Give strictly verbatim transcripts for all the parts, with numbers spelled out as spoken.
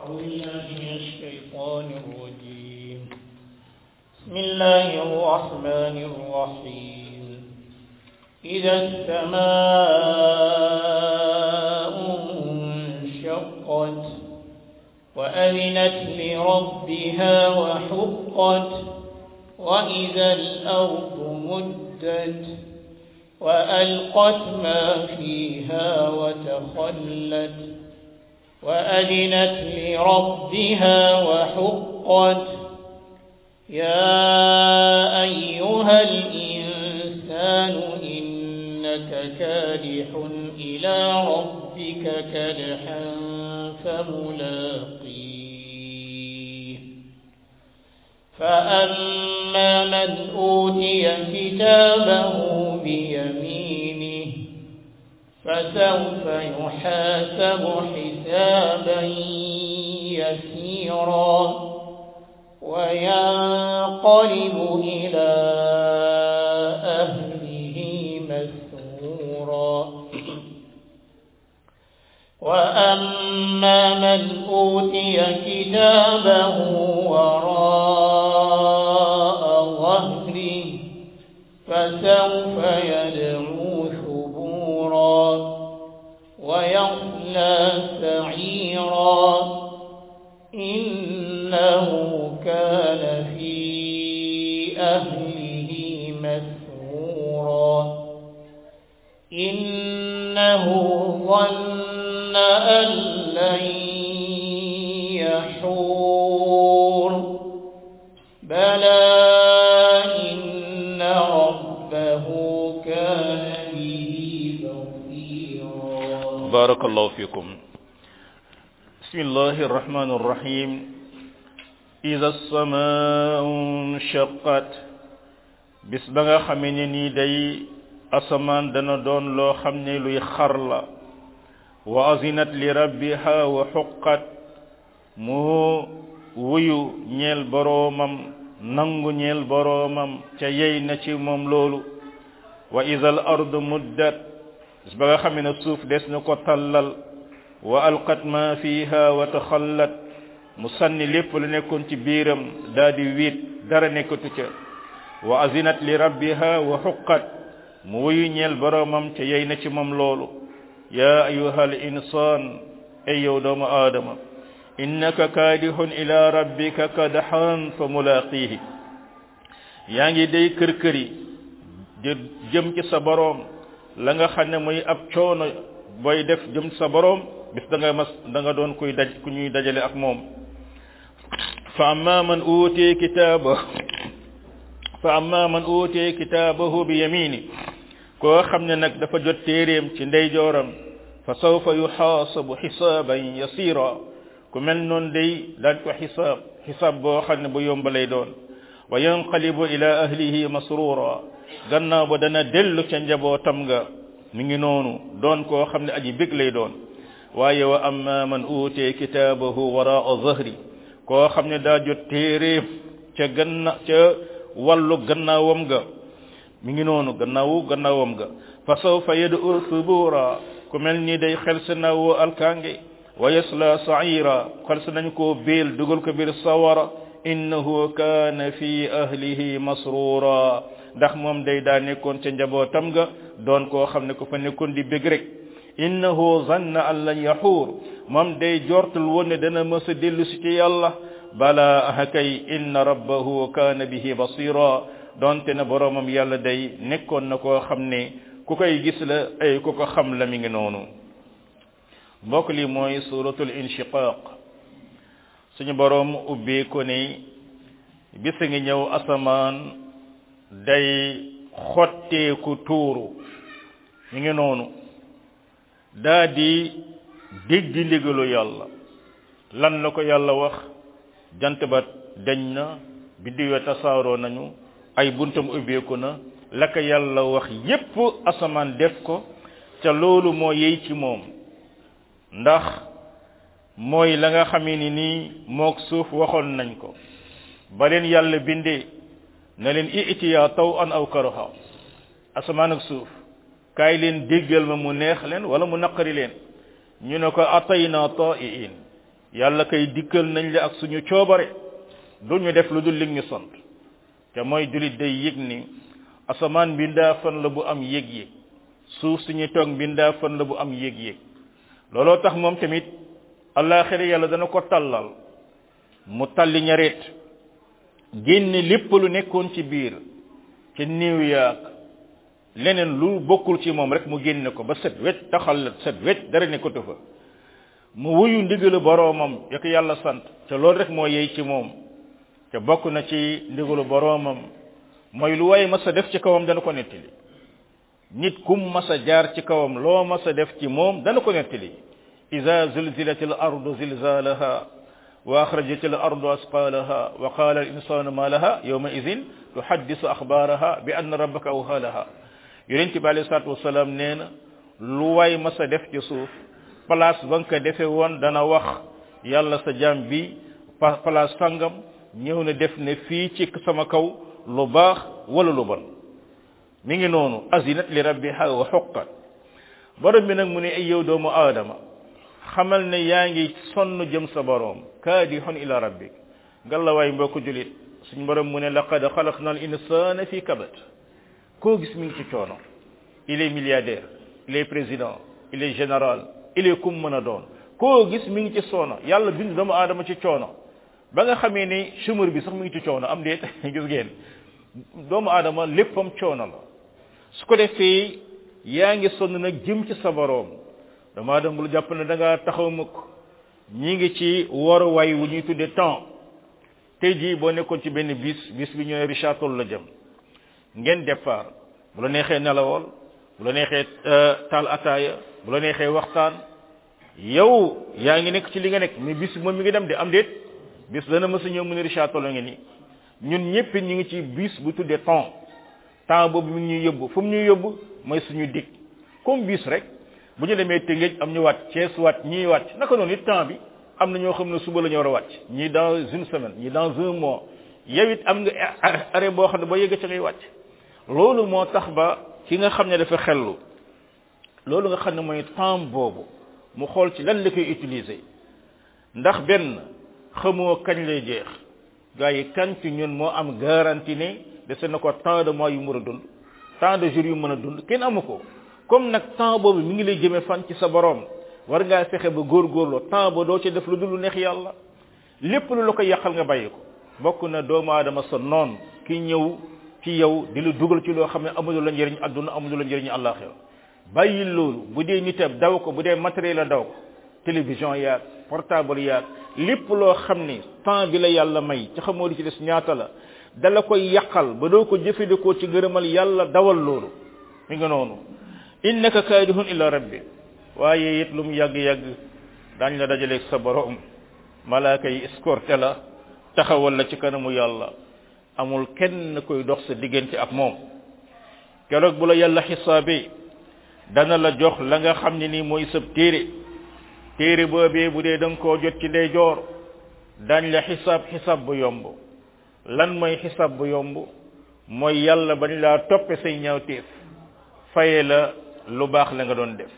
أعوذ بالله من الشيطان الرجيم بسم الله الرحمن الرحيم إذا السماء انشقت وأذنت لربها وحقت وإذا الأرض مدت وألقت ما فيها وتخلت وأذنت لربها وحقت يا أيها الإنسان إنك كادح إلى ربك كدحا فملاقيه فأما من أوتي كتابه بيمينه فسوف يحاسب حسابا يسيرا وينقلب إلى أهله مسرورا وأما من أوتي كتابه وراء ظهره فسوف يدعو ثبورا ويصلى سعيرا إنه كان في أهله مسرورا إنه ظن أن لن يحور بلى إن ربه كان به بصيرا. بارك الله فيكم. بسم الله الرحمن الرحيم. إذا السماء انشقت bis ba nga xamee ne nii day asamaan dana doon loo xam ne luy xar la wa azinat li rabbiha wa xuqqat mu wuyu ñeel boroomam nangu ñeel boroomam ca yey na ci moom loolu wa iza al ardu muddat bis ba nga xamee ne suuf des na ko tallal wa alqat ma fiha wa taxallat mu sànni lépp lu nekkoon ci biiram daa di wiit dara nekkatu ca wa azinat li rabbiha wa huqqat mu wuyu ñeel boroomam ca yey na ci moom loolu ya ayyuhal insaan ay yow doomu aadama innaka kaadihun ila rabbika kadhan fa mulaqihi yaa ngi day kër-këri jëm ci sa boroom la nga xam ne muy ab coono booy def jëm ci sa boroom bis da nga mas da nga doon kuy daj ku ñuy dajale ak moom fa amma man utiya kitaabahu fa amma man utiya kitaabahu bi yamini koo xam ne nag dafa jot téeréem ci ndeyjooram fa sawfa yuhaasabu xisaaban yasira ku mel noonu day daañ ko xisaab xisaab boo xam ne bu yomb lay doon wa yanqalibu ila ahlihi masrura gannaaw ba dana dellu ca njabootam nga mi ngi noonu doon koo xam ne aji bég lay doon waaye wa amma man utiya kitaabahu waraa zahri koo xam ne daa jot téeréem ca ganna ca wàllu gannaawam ga mi ngi noonu gannaawu gannaawam ga fa sawfa yad'u thubura ku mel ni day xel sa nawoo alkaange wa yasla sa'ira xel sa nañ koo béel dugal ko biir sawara innahu kaana fi ahlihi masrura ndax moom day daa nekkoon ca njabootam ga doon koo xam ne ko fa nekkoon di bég rek innahu zanna an lan yaxuur moom day jortul woon ne dana mës a dellu si ci yàlla bala ahakay inna rabbahu kaana bihi basira donte na boroomam yàlla day nekkoon na koo xam ne ku koy gis la ay ku ko xam la mi ngi noonu mbokk li mooy suratul inshiqaq suñu boroom ubbee ko ne bis ngi ñëw asamaan day xotteeku tuuru mi ngi noonu daa di dégg ndigalu yàlla lan la ko yàlla wax jant ba dañ na biddiw ya tasaaroo nañu ay buntam ubbeeku na la ko yàlla wax yépp asamaan def ko ca loolu moo yey ci moom ndax mooy la nga xamee ni nii mook suuf waxoon nañ ko ba leen yàlla bindee na leen i'tiya taw an aw karaha asamaan ak suuf kaay leen déggal ma mu neex leen wala mu naqari leen ñu ne ko atayna ta'iin yàlla kay dikkal nañ la ak suñu coobare duñu def lu dul li ñu sant te mooy julit day yëg ni asamaan bindaa fan la bu am yëg-yëg suuf suñu toog bindaa fan la bu am yëg-yëg looloo tax moom tamit àllaaxira yàlla dana ko tàllal mu talli ñareet génne lépp lu nekkoon ci biir ci niiw yaak leneen lu bokkul ci moom rek mu génne ko ba set wecc taxal la set wecc dara nekkatu fa mu wuyu ndigalu boroomam ya ko yàlla sant te loolu rek moo yey ci moom te bokk na ci ndigalu boroomam mooy lu waaye mas a def ci kawam dana ko nettali nit kum mas a jaar ci kawam loo mas a def ci moom dana ko nettali iza zulzilatil ardu zilzalaha wa akhrajatil ardu asqalaha wa qala al insanu ma laha yawma idhin tuhaddisu akhbaraha bi anna rabbaka awhalaha yonent bi alayhi salatu wassalam neena lu waay mas a def ci suuf place ba nga ko defe woon dana wax yàlla sa jaam bi place sangam ñëw na def ne fii ci sama kaw lu baax wala lu bon mi ngi noonu azinat li rabbiha wa huqqat borom bi nag mu ne ay yow doomu aadama xamal ne yaa ngi sonn jëm sa borom kaadihun ila rabbik ngalla waay mbokku julit suñ borom mu ne laqad xalaqna al insana fi kabad koo gis mi ngi ci coono il est milliardaire il est président il est général il est kum mën a doon koo gis mi ngi ci soono yàlla bind doomu aadama ci coono ba nga xamee ni chômeur bi sax mi ngi ci coono am déet gis ngeen doomu aadama léppam coono la su ko defee yaa ngi sonn nag jëm ci sa boroom doomu aadama lu jàpp ne da ngaa taxaw mukk ñi ngi ci waruwaay wu ñuy tuddee temps tey jii boo nekkoon ci benn bis bis bi ñooy Richard Toll la jëm ngeen départ bu la neexee nelawol bu la neexee taal ataaya bu la neexee waxtaan yow yaa ngi nekk ci li nga nekk mais bis moom mi ngi dem de am déet bis dana mësa ñëw mu ne Richard Toll nga ni ñun ñëpp ñu ngi ci bis bu tuddee temps temps boobu mi ngi ñuy yóbbu fu mu ñuy yóbbu mooy suñu dig comme bis rek bu ñu demee Tëngéej am ñu wàcc Cees wàcc ñii wàcc naka noonu it temps bi am na ñoo xam ne suba la ñu war a wàcc ñii dans une semaine ñii dans un mois yow it am nga arrêt boo xam ne ba yëg ca ngay wàcc loolu moo tax ba ki nga xam ne dafa xellu loolu nga xam ne mooy temps boobu mu xool ci lan la koy utiliser ndax benn xamoo kañ lay jeex gars yi kan ci ñun moo am garantie ne dese na ko tant de mois yu mën a dund tant de jours yu mën a dund kenn amu ko comme nag temps boobu mi ngi lay jëmee fan ci sa borom war ngaa fexe ba góorgóorloo temps ba doo ci def lu dul lu neex yàlla lépp lu la ko yàqal nga bàyyi ko bokk na doomu aadama sa noon ki ñëw ci yow di la dugal ci loo xam ne amul la njëriñ adduna amul la njëriñ àllaaxira bàyyi loolu bu dee nitam daw ko bu dee matériel la daw ko télévision yaag portable yaag lépp loo xam ne temps bi la yàlla may ci xamoo li ci des ñaata la dala koy yàqal ba doo ko jëfandikoo ci ngërëmal yàlla dawal loolu mi nga noonu innaka kaadihun ila rabbi waaye it lu mu yàgg-yàgg daañ la dajaleeg sa borom malaaka yi escorté la taxawal la ci kanamu yàlla amul kenn koy dox sa diggante ak moom keroog bu la yàlla xisaabe dana la jox la nga xam ne nii mooy sab téere téere boobee bu dee da nga koo jot ci ndeyjoor daañ la xisaab xisaab bu yomb lan mooy xisaab bu yomb mooy yàlla bañ laa toppe say ñaawteef faye la lu baax la nga doon def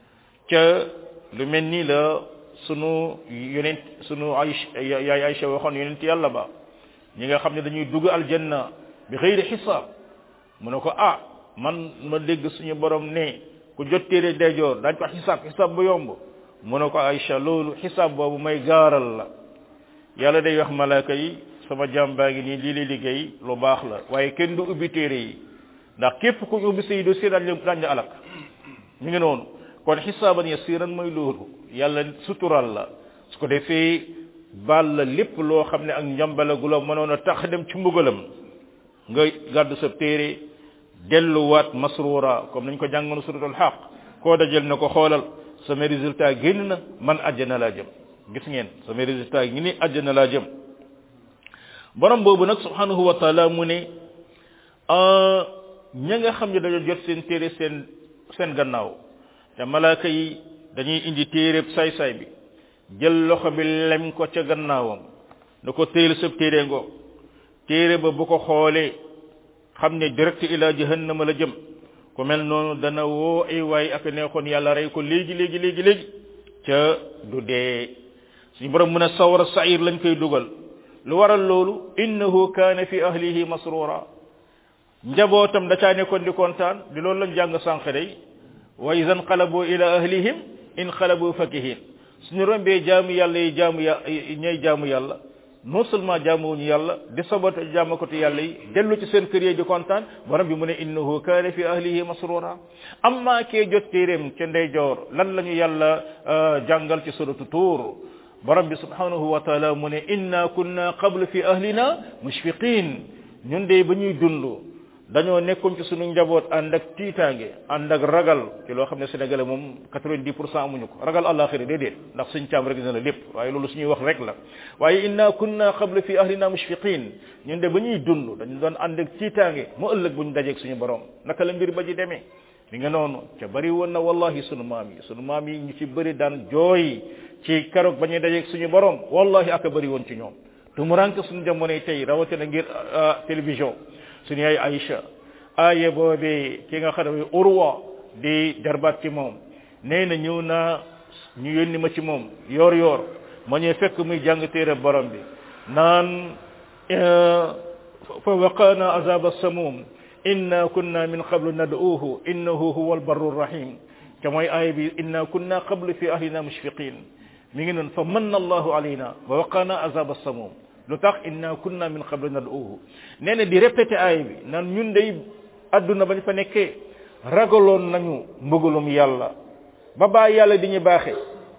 ca lu mel nii la sunu yonent sunu Aïcha yaay Aïcha waxoon yonent yàlla ba ñi nga xam ne dañuy dugg aljanna bi xëyri xisaab mu ne ko ah man ma dégg suñu borom ne ku jot téere ndeyjoor daañ ko xisaab xisaab bu yomb mu ne ko Aïcha loolu xisaab boobu may gaaral la yàlla day wax malaaka yi sama jaam baa ngi nii lii lay liggéey lu baax la waaye kenn du ubbi téere yi ndax képp ku ubbi say dossier daañ la daañ la alak mi ngi noonu kon xisaaban yasiran mooy loolu yàlla sutural la su ko defee baal la lépp loo xam ne ak njambala gu la mënoon a tax dem ci mbugalam nga gàddu sa téere delluwaat masrura comme nañ ko jàngoon suratul xaq koo dajel na ko xoolal sama résultat génn na man àjjana laa jëm gis ngeen sama résultat ngi ni àjjana laa jëm borom boobu nag subhanahu wa taala mu ne ña nga xam ne dañoo jot seen téere seen seen gannaaw te malaaka yi dañuy indi téereb saay-saay bi jël loxo bi lem ko ca gannaawam da ko téel sab téere ngoo téere ba bu ko xoolee xam ne direct ila jahannama la jëm ku mel noonu dana woo ay waay ak neexoon yàlla rey ko léegi léegi léegi léegi ca du dee suñu borom mu ne sawara sa'ir lañ koy dugal lu waral loolu innahu kaana fi ahlihi masrura njabootam da caa nekkoon di kontaan di loolu lañ jàng sànq day wa idan qalabu ila ahlihim in qalabu fakihin suñu rombee jaamu yàlla yi jaamu ya ñay jaamu yàlla non seulement jaamuwuñu yàlla di sabote jaamakatu yàlla yi dellu ci seen kër yi di kontaan borom bi mu ne innahu kaana fi ahlihi masrura amma kee jot téeréem ca ndeyjoor lan la ñu yàlla jàngal ci suratu tuur borom bi subhanahu wa taala mu ne inna kunna qablu fi ahlina mushfiqin ñun de ba ñuy dund dañoo nekkoon ci sunu njaboot ànd ak tiitaange ànd ak ragal ci loo xam ne sénégalais moom quatre-vingt-dix pour cent amuñu ko ragal àllaxira déedéet ndax suñ caam rek dina lépp waaye loolu suñuy wax rek la waaye inna kunna qabla fi ahlina mushfiqin ñun de ba ñuy dund dañu doon ànd ak tiitaange mu ëllëg buñ dajeeg suñu borom naka la mbir ba ji demee mi nga noonu ca bari woon na wallahi sunu maam yi sunu maam yi ñu ci bëri daan jooy ci keroog ba ñuy dajeeg suñu borom wallahi aka bëri woon ci ñoom tumuranke suñu jamonoy tey rawatina ngir télévision suñu yaay Aïcha aaye boobee ki nga xam ne Urwa di jarbaat ci moom nee na ñëw naa ñu yónni ma ci moom yoor yoor ma ñëw fekk muy jàng téere borom bi naan fa waqaana azab as-samum inna kunna min qablu nad'uuhu innahu huwa al-barru ar-rahim te mooy aaya bi inna kunna qablu fi ahlina mushfiqin mi ngi noon fa manna allahu alayna wa waqaana azab as-samum lu tax inna kunna min qablu nad'uuhu nee na di répété aaya bi naan ñun day adduna bañ fa nekkee ragaloon nañu mbëggalum yàlla ba baa yàlla di ñu baaxee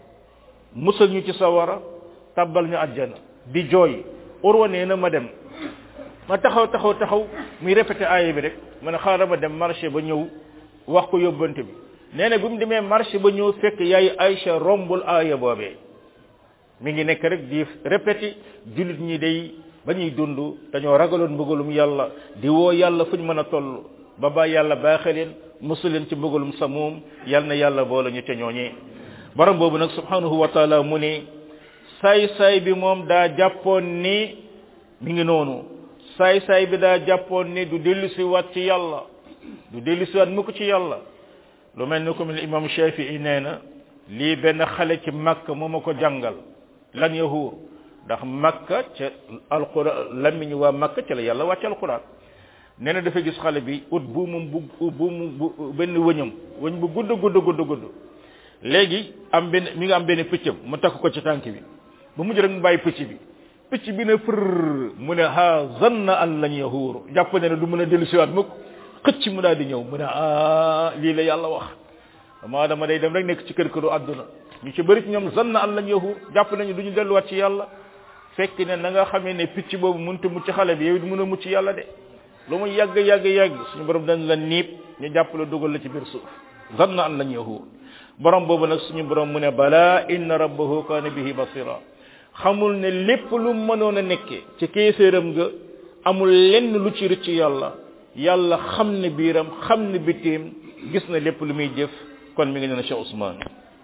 musal ñu ci sawara tabbal ñu àjjana di jooy Urwa nee na ma dem ma taxaw taxaw taxaw muy répété aaya bi rek ma ne xaaral ma dem marché ba ñëw wax ko yóbbante bi nee na bi mu demee marché ba ñëw fekk yaay Aïcha rombul aaya boobee mi ngi nekk rek di répété jullit ñi day ba ñuy dund dañoo ragaloon mbëggalum yàlla di woo yàlla fu ñu mën a toll ba ba yàlla baaxe leen musul leen ci mbëggalum sa moom yal na yàlla boole ñu ca ñooñee borom boobu nag subhanahu wa taala mu ne saay-saay bi moom daa jàppoon ni mi ngi noonu saay-saay bi daa jàppoon ni du dellu si waat ci yàlla du dellu si waat mukk ci yàlla lu mel ni ko mel imam Shafi'i nee na lii benn xale ci Makka moo ma ko jàngal lan yahuur ndax Makka ca alquran lamiñ waa Makka ca la yàlla wàcce alquran nee na dafa gis xale bi ut bu mu bu bu mu benn wëñam wëñ bu gudd gudd gudd gudd léegi am benn mi nga am benn pëccam mu takk ko ci tànk bi ba mujj rek mu bàyyi pëcc bi pëcc bi ne fër mu ne ha zanna an lañ yahuur jàpp ne ne du mën a dellu siwaat mukk xëcc mu daal di ñëw mu ne ah lii la yàlla wax maa dama day dem rek nekk ci kër këru àdduna ñu ci bëri ci ñoom zanna an lañ yahuur jàpp nañu du ñu delluwaat ci yàlla fekk ne na nga xamee ne picc boobu mënut a mucc xale bi yow it mën a mucc yàlla de lu mu yàgg yàgg yàgg suñu borom dañ la niib ñu jàpp la dugal la ci biir suuf zanna an lañ yahuur borom boobu nag suñu borom mu ne balaa inna rabbahu kaana bihi basira xamul ne lépp lu mënoon a nekkee ci kéeséeram nga amul lenn lu ci rëcc yàlla yàlla xam ne biiram xam ne bitteem gis na lépp lu muy jëf kon mi ngi ne Cheikh Ousmane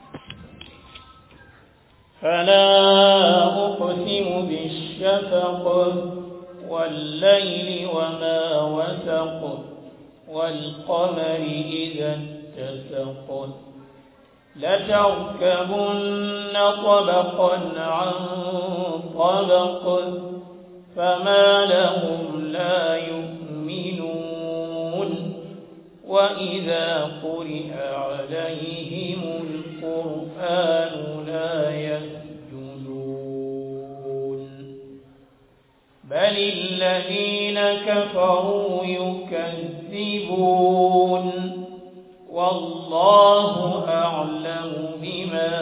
فلا أقسم بالشفق والليل وما وسق والقمر إذا اتسق لتركبن طبقا عن طبق فما لهم لا يؤمنون وإذا قرئ عليهم القرآن لا يسجدون بل الذين كفروا يكذبون والله أعلم بما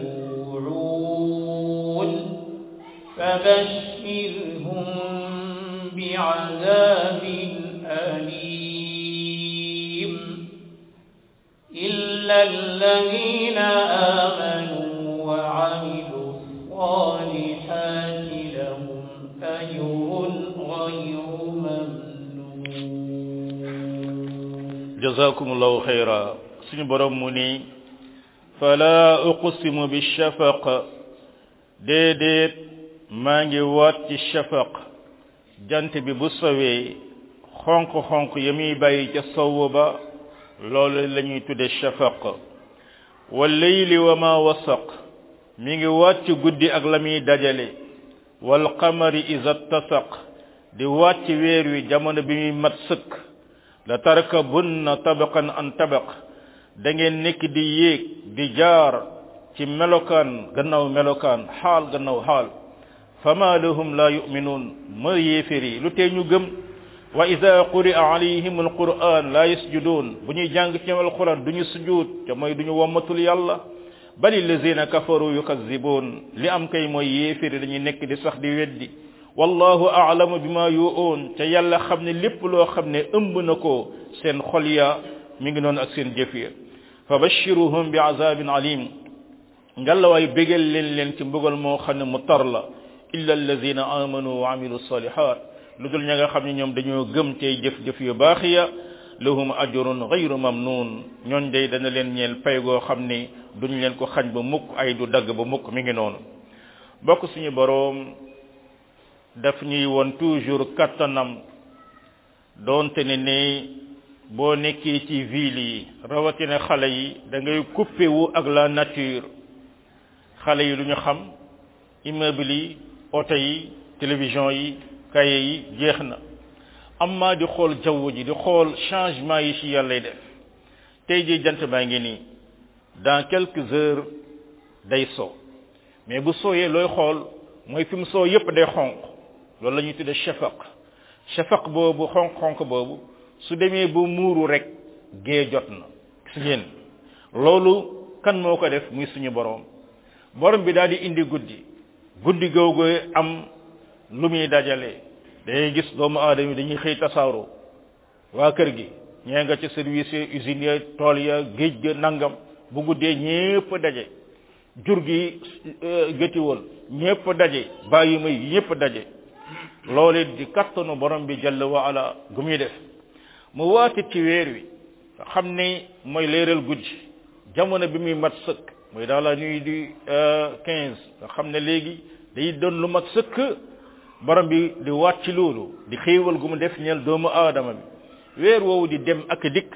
يوعون فبشرهم بعذاب أليم إلا الذين آمنوا وعملوا الصالحات لهم أجر غير ممنون جزاكم الله خيرا سن بروم مني فلا أقسم بالشفق ديدت ماغي وات الشفق جانت بي بو سوي خونق خونق يمي باي ci sowu ba loolu lañuy tudde shafaq wal layli wama wasaq mi ngi wàcc guddi ak la muy dajale wal qamari iza tasaq di wàcc weer wi jamono bi muy mat sëkk la tarkabunna tabaqan an tabaq da ngeen nekk di yéeg di jaar ci melokaan gannaaw melokaan xaal gannaaw xaal fama lahum la yu'minun ma yéeféri lu tee ñu gëm wa ida quri'a alayhim alquran la yasjudun bu ñuy jàng ci alquran duñu sujud te mooy duñu wommatul yàlla bal allazina kafaru yukazzibun li am kay mooy yéeféri dañuy nekk di sax di weddi wallahu a'lamu bima yu'un te yàlla xam ne lépp loo xam ne ëmb na ko seen xol ya mi ngi noonu ak seen jëf ya fa bashiruhum bi azabin alim ngalawaay bégal leen leen ci mbugal moo xam ne mu tar la illa allazina amanu wa amilu salihat lu dul ña nga xam ne ñoom dañoo gëm tey jëf-jëf yu baax ya lahum ajrun ghayru mamnun ñooñ day dana leen ñeel pay goo xam ne duñ leen ko xañ ba mukk ay du dagg ba mukk mi ngi noonu bokk suñu boroom daf ñuy woon toujours kattanam doonte ne ne boo nekkee ci ville yi rawatina xale yi da ngay coupé wu ak la nature xale yi lu ñu xam immeuble yi oto yi télévision yi kaye yi jeex na amma di xool jaww ji di xool changement yi ci yàlla def tey jii jant baa ngi nii dans quelques heures day so mais bu sooyee looy xool mooy fi mu soo yépp day xonq loolu la ñuy tudde shafaq shafaq boobu xonq-xonq boobu su demee ba muuru rek gee jot na gis ngeen loolu kan moo ko def muy suñu boroom borom bi daal di indi guddi guddi googu am lu muy dajale day gis doomu aadama yi dañuy xëy tasaaroo waa kër gi ñee nga ca service usine ya tool ya géej ga nangam bu guddee ñépp daje jur gi gëtiwal ñépp daje bàyyi may ñépp daje loolu di kattanu borom bi jalla wa ala gu muy def mu waati ci weer wi nga xam ne mooy leeral guddi jamono bi muy mat sëkk mooy dans la nuit du quinze nga xam ne léegi day doon lu mat sëkk borom bi di waat ci loolu di xéewal gu mu def ñeel doomu aadama bi weer woowu di dem ak dikk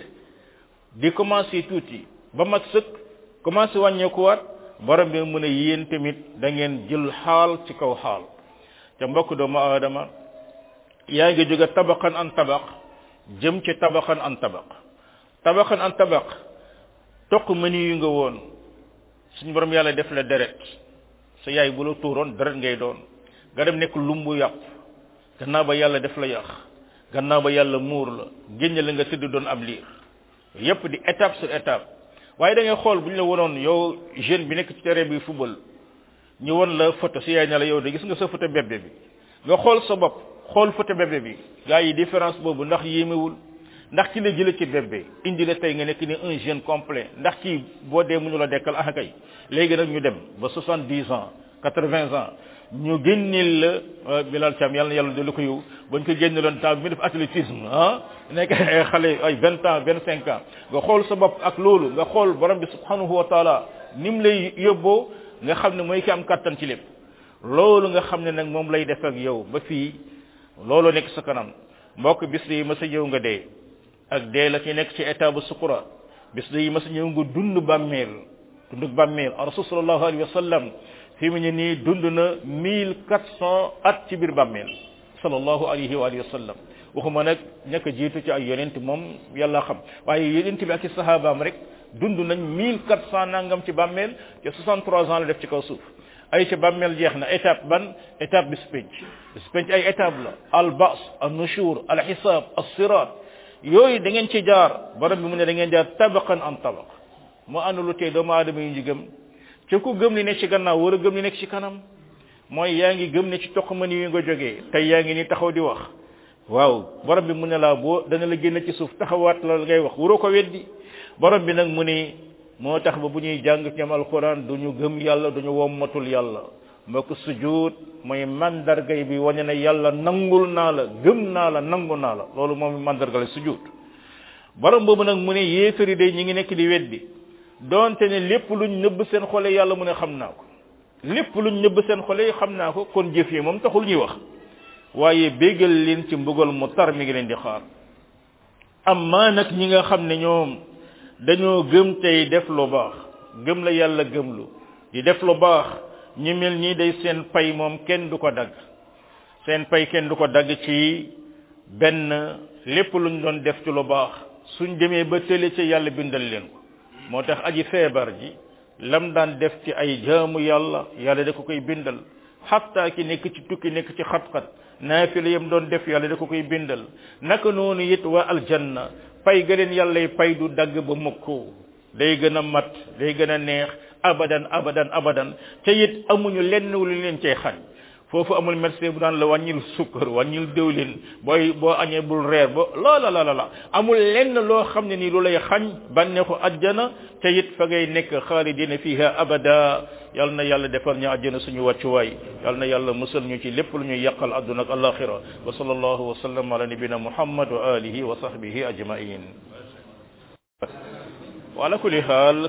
di commencé tuuti ba mat sëkk commencé wàññeekuwaat borom bi mu ne yéen tamit da ngeen jël xaal ci kaw xaal te mbokk doomu aadama yaa ngi jóge tabaqan an tabaq jëm ci tabaqan an tabaq tabaqan an tabaq toq mëni yu nga woon suñu borom yàlla def la deret sa yaay bu la tuuroon deret ngay doon nga dem nekk lumbu yàpp gannaaw ba yàlla def la yàq gannaaw ba yàlla muur la génne la nga tëdd doon ab liir yépp di étape sur étape waaye da ngay xool bu ñu la wonoon yow jeune bi nekk ci terrain bi football ñu won la photo si yaay ne la yow de gis nga sa photo bébé bi nga xool sa bopp xool photo bébé bi gaa yi différence boobu ndax yéemewul ndax ci la jële ci bébé indi la tey nga nekk ni un jeune complet ndax ci boo dee mënu la dekkal ah kay léegi nag ñu dem ba soixante-dix ans quatre-vingts ans ñu génneel la Bilal Thiam yàlla na yàlla dolu ko yow bañ ko génneeloon temps bi mu def athlétisme ah nekk ay xale ay vingt ans vingt cinq ans nga xool sa bopp ak loolu nga xool borom bi subhanahu wa taala ni mu lay yóbboo nga xam ne mooy ki am kattan ci lépp loolu nga xam ne nag moom lay def ak yow ba fii loolu nekk sa kanam mbokk bis yi ma sa ñëw nga dee ak dee la ci nekk ci état bu sukura bis yi ma sa ñëw nga dund bàmmeel dund bàmmeel rasul sallallahu alayhi wa sallam fi mu ne nii dund na mille quatre cents at ci biir bàmmeel sallallahu alayhi wa sallam waxuma nag ñaka jiitu ci ay yonent moom yàlla xam waaye yonent bi ak i sahabaam rek dund nañ mille quatre cents nangam ci bàmmeel te soixante-trois ans la def ci kaw suuf ay ci bàmmeel jeex na étape ban étape bis penc bis penc ay étape la al ba's an nushur al hisab as sirat yooyu da ngeen ci jaar borom bi mu ne da ngeen jaar tabaqan an tabaq moo ànd lu tey doomu aadama yi ñu gëm ci ku gëm li nekk ci gannaaw war a gëm li nekk ci kanam mooy yaa ngi gëm ne ci toq mën yi nga jógee tey yaa ngi ni taxaw di wax waaw borom bi mu ne laa boo dana la génn ci suuf taxawaat la ngay wax waroo ko weddi borom bi nag mu ne moo tax ba bu ñuy jàng ci ñoom alquran duñu gëm yàlla duñu wommatul yàlla mbokk sujud mooy mandargay bi wane ne yàlla nangul naa la gëm naa la nangu naa la loolu moom mandargale sujud borom boobu nag mu ne yéefari day ñi ngi nekk di weddi donte ne lépp luñ nëbb seen xole yàlla mu ne xam naa ko lépp luñ nëbb seen xole xam naa ko kon jëf yi moom taxul ñuy wax waaye béggal leen ci mbugal mu tar mi ngi leen di xaar amma nag ñi nga xam ne ñoom dañoo gëm tey def lu baax gëm la yàlla gëmlu di def lu baax ñi mel nii day seen pay moom kenn du ko dagg seen pay kenn du ko dagg ci benn lépp luñ doon def ci lu baax suñ demee ba tële ci yàlla bindal leen ko moo tax aji feebar ji lam daan def ci ay jaamu yàlla yàlla da ko koy bindal hatta ki nekk ci tukki nekk ci xat-xat naafila yam doon def yàlla da ko koy bindal naka noonu it waa aljanna pay ga leen yàllay pay du dagg ba mukk day gën a mat day gën a neex abadan abadan abadan te it amuñu lenn lu leen cay xañ foofu amul médecin bu daan la wàññil sukkar wàññil dëwlin booy boo añee bul reer ba loola la la la amul lenn loo xam ne nii lu lay xañ bànneexu àjjana te it fa ngay nekk xaalidina fiha abada yal na yàlla defal ñu àjjana suñu wàccuwaay yal na yàlla musal ñu ci lépp lu ñuy yàqal àdduna ak alaxira wa sallallahu wa sallam ala nabina muhammad wa alihi wa sahbihi ajmain wa ala kulli haal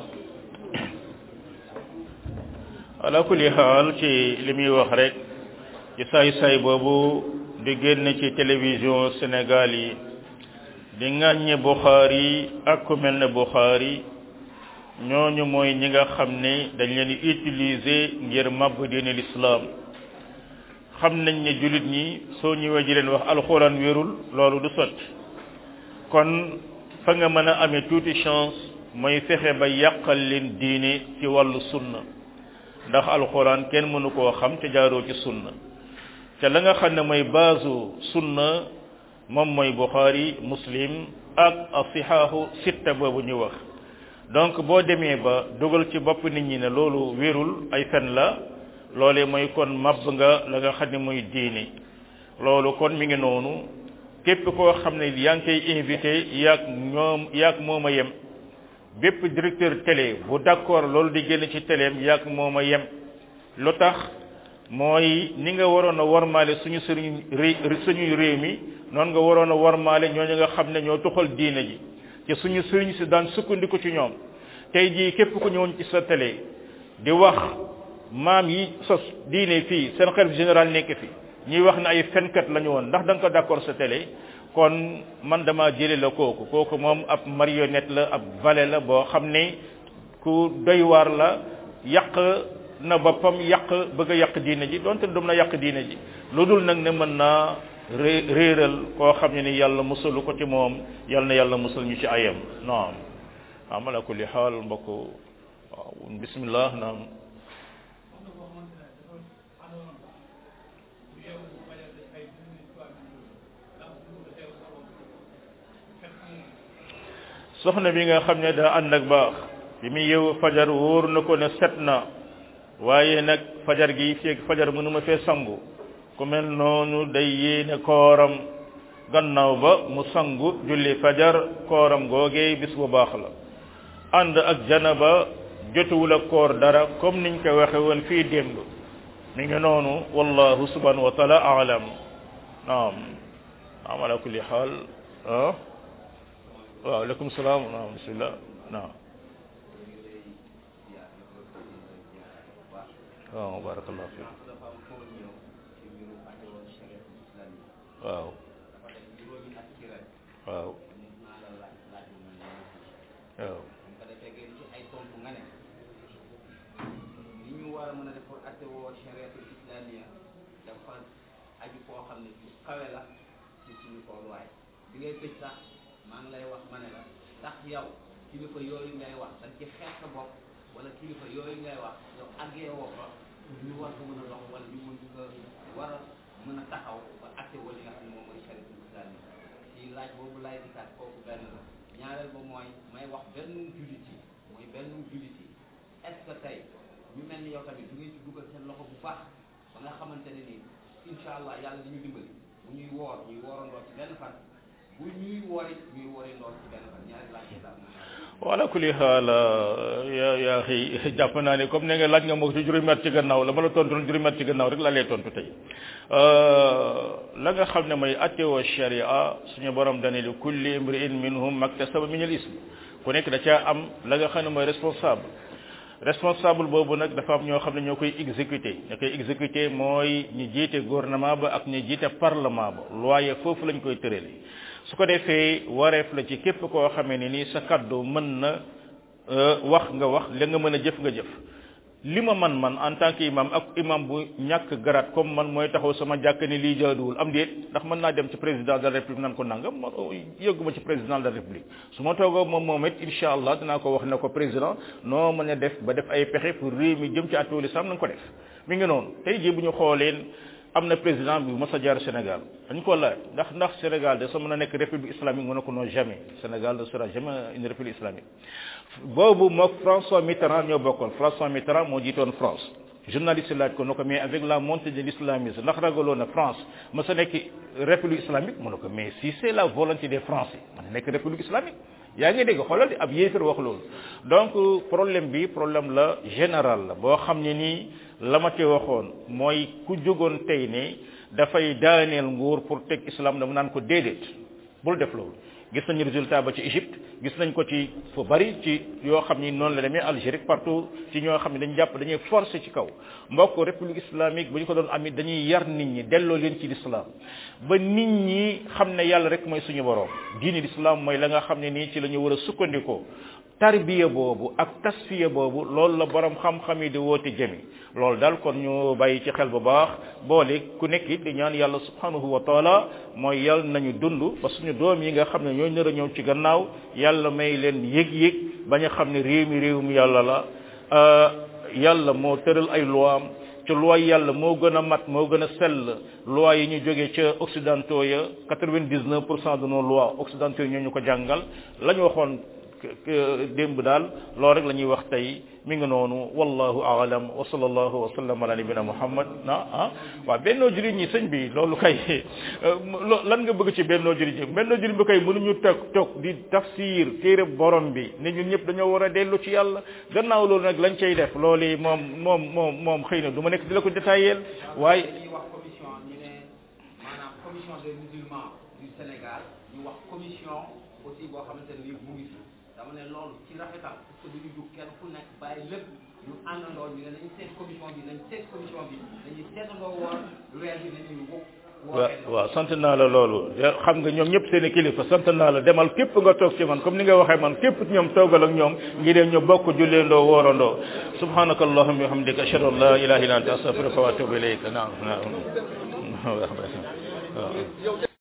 ala kulli haal ci li muy wax rek ci saay saay boobu di génn ci télévision Sénégal yi di ŋàññe Bukhari ak ku mel ne Bukhari ñooñu mooy ñi nga xam ne dañ leen di utiliser ngir màbb diine l'islam xam nañ ne jullit ñi soo ñëwee ji leen wax alxuraan wérul loolu du sotti kon fa nga mën a amee tuuti chance mooy fexe ba yàqal leen diine ci wàllu sunna ndax alxuraan kenn mënu koo xam te jaaroo ci sunna te la nga xam ne mooy baasu sunna moom mooy Bukhari Muslim ak as-sihaahu sitta boobu ñu wax donc boo demee ba dugal ci bopp nit ñi ne loolu wérul ay fen la loolee mooy kon màbb nga la nga xam ne mooy diine loolu kon mi ngi noonu képp koo xam ne yaa ngi koy invité yaag ñoom yaag moom a yem bépp directeur télé bu d'accord loolu di génn ci téléem yaag moom a yem lu tax mooy ni nga waroon a wormaale suñu sëriñ suñuy réew mi noonu nga waroon a wormaale ñooñu nga xam ne ñoo tuxal diine ji ci suñu sëriñ si daan sukkandiku ci ñoom tey jii képp ku ñëwoon ci sa télé di wax maam yi sos diine fii seen xel général nekk fi ñuy wax ne ay fenkat la ñu woon ndax da nga ko d'accord sa télé kon man dama jële la kooku kooku moom ab marionnette la ab valet la boo xam ne ku doy waar la yàq na boppam yàq bëgg a yàq diine ji donte dum na yàq diine ji lu dul nag ne mën naa réeral koo xam ne ni yàlla musalu ko ci moom yal na yàlla musal ñu ci ayam naam am ala kulli xaal mbokk waaw bismillah naam soxna bi nga xam ne daa ànd ak baax bi muy yeewu fajar wóor na ko ne set na waaye nag fajar gi feeg fajar mënuma fee sangu ku mel noonu day yéene kooram gannaaw ba mu sangu julli fajar kooram googee bis bu baax la ànd ak janaba jotuwul ak koor dara comme niñ ko waxe woon fii démb mi ngi noonu wallahu subhanahu wa taala aalam naam naam ala kulli xaal ah waaw aleykum salaam naam bismillah naam waaw barakallahu fiik waaw waaw waaw war a mën a def pour atte woo chariatul islamia dafa aju koo xam ne ci xawe la ci suñu kooluwaay bi ngay tëj sax maa ngi lay wax ma ne la ndax yow kilifa yooyu ngay wax dañ ci xeex sa bopp wala kilifa yooyu ngay wax yow àggee woo fa ñu war ko mën a dox wala ñu mën ko war a mën a taxaw ba atte woo li nga xam ne moom mooy chariatul islamia ci laaj boobu laay dikkaat kooku benn la ñaareel ba mooy may wax benn jullit yi mooy benn jullit yi est-ce que tey ñu mel ni yow tamit du ngeen ci dugal seen loxo bu baax ba nga xamante ne nii incha allah yàlla di ñu dimbali bu ñuy woor ñuy woorandoo ci benn fan bu ñuy woori ñuy woori ndoor ci benn fan ñaari laaj yi daal. wala kulli xaal yaa yaa xëy jàpp naa ne comme ne nga laaj nga moo ci juróomi at ci gannaaw la ma la tontu juróomi at ci gannaaw rek laa lay tontu tey la nga xam ne mooy attewoo sharia suñu borom dane li kulli imri'in minhum maktasaba min al ism ku nekk da caa am la nga xam ne mooy responsable. responsable boobu nag dafa am ñoo xam ne ñoo koy exécuter ñoo koy exécuter mooy ñi jiite gouvernement ba ak ñi jiite parlement ba loi foofu lañ koy tërale su ko defee wareef la ci képp koo xamee ne ni sa kaddu mën na wax nga wax la nga mën a jëf nga jëf li ma man man en tant que imam ak imam bu ñàkk garat comme man mooy taxaw sama jàkk ni lii jaaduwul am déet ndax mën naa dem ci président de la république nan ko nangam ma yëgguma ci président de la république su ma toogoo moom moom it incha allah dinaa ko wax ne ko président noo mën a def ba def ay pexe pour réew mi jëm ci àttewul islam nañ ko def mi ngi noonu tey jii bu ñu xooleen am na président bi mos a jaar Sénégal dañ ko laaj ndax ndax Sénégal de sa mën a nekk république islamique mu ne ko non jamais Sénégal ne sera jamais une république islamique boobu mook François Mitterrand ñoo bokkoon François Mitterrand moo jiitoon France journaliste laaj ko ne ko mais avec la montée de l'islamisme ndax ragaloo na France mos a nekk république islamique mu ne ko mais si c'est la volonté des Français mën na nekk république islamique yaa ngi dégg xoolal di ab yéefar wax loolu donc problème bi problème la général la boo xam ne nii la ma te waxoon mooy ku jógoon tey ne dafay daaneel nguur pour teg islam dama naan ko déedéet bul def loolu gis nañu résultat ba ci Égypte gis nañ ko ci fu bari ci yoo xam ni noonu la demee Algérie partout ci ñoo xam ne dañu jàpp dañuy forcer ci kaw mbokk république islamique bu ñu ko doon amit dañuy yar nit ñi delloo leen ci l'islam ba nit ñi xam ne yàlla rek mooy suñu borom diini l'islam mooy la nga xam ne nii ci la ñu war a sukkandikoo tarbiya boobu ak tasfiya boobu loolu la borom xam-xam yi di woote jëmi loolu daal kon ñu bàyyi ci xel bu baax boole ku nekk it di ñaan yàlla subhanahu wa taala mooy yàlla nañu dund ba suñu doom yi nga xam ne ñooy nar a ñëw ci gannaaw yàlla may leen yëg-yëg bañ a xam ne réew mi réew mi yàlla la yàlla moo tëral ay loam ci loi yàlla moo gën a mat moo gën a sell loi yi ñu jógee ca occidentaux ya quatre-vingt-dix-neuf pour cent de nos lois occidentaux yi ñoo ñu ko jàngal la ñu waxoon démb daal loolu rek la ñuy wax tey mi ngi noonu wallahu a'lam wa sallallahu wa sallam ala nabina muhammad na ah waaw bennoo jullit ñi sëñ bi loolu kay lan nga bëgg ci bennoo jullit ñi bennoo jullit bi kay mënuñu toog toog di tafsir téere borom bi ne ñun ñëpp dañoo war a dellu ci yàlla gannaaw loolu nag lañ cay def loolu moom moom moom moom xëy na du ma nekk di la ko détaillé waaye dañuy wax commission ñu ne maanaam commission des musulmans du Sénégal ñu wax commission aussi boo xamante ne mu ngi fi dama ne loolu ci rafetal parce que duñu jug kenn ku nekk bàyyi lépp ñu àndandoo ñu ne nañu seet commission bi nañ seet commission bi dañuy seetandoo woon weer bi nañuy wokk waaw waaw sant naa la loolu xam nga ñoom ñëpp seen kilifa sant naa la demal képp nga toog ci man comme ni nga waxee man képp ñoom toogal ak ñoom ngi dem ñu bokk julleendoo woorandoo subhanaka allahumma wa hamdika ashhadu an la ilaha illa anta astaghfiruka wa atubu ilayk naam naam